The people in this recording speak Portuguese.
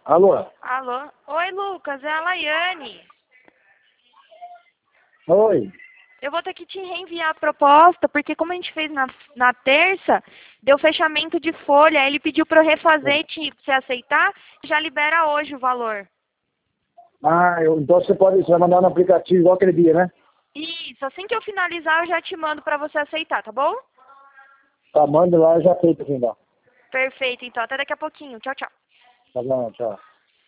Alô? Alô? Oi, Lucas, é a Laiane. Oi. Eu vou ter que te reenviar a proposta, porque como a gente fez na terça, deu fechamento de folha, aí ele pediu para eu refazer e você aceitar, já libera hoje o valor. Então você vai mandar no aplicativo igual aquele dia, né? Isso, assim que eu finalizar, eu já te mando para você aceitar, tá bom? Tá, manda lá, eu já aceito aqui então. Perfeito, então, até daqui a pouquinho. Tchau, tchau. Tá bom, tchau.